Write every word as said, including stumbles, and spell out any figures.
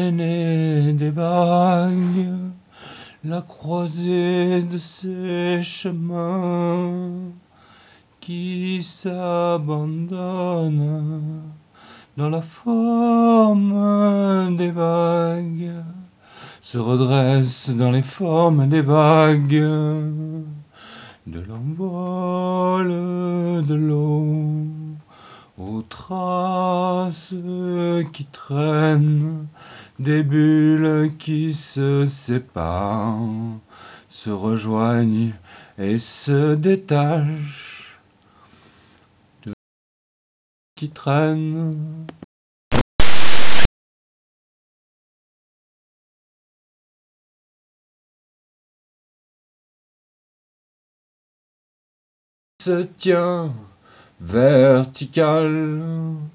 traînée des vagues, la croisée de ces chemins qui s'abandonnent dans la forme des vagues, se redresse dans les formes des vagues, de l'envol de l'eau, aux traces qui traînent, des bulles qui se séparent, se rejoignent et se détachent, de qui traînent. Se tient vertical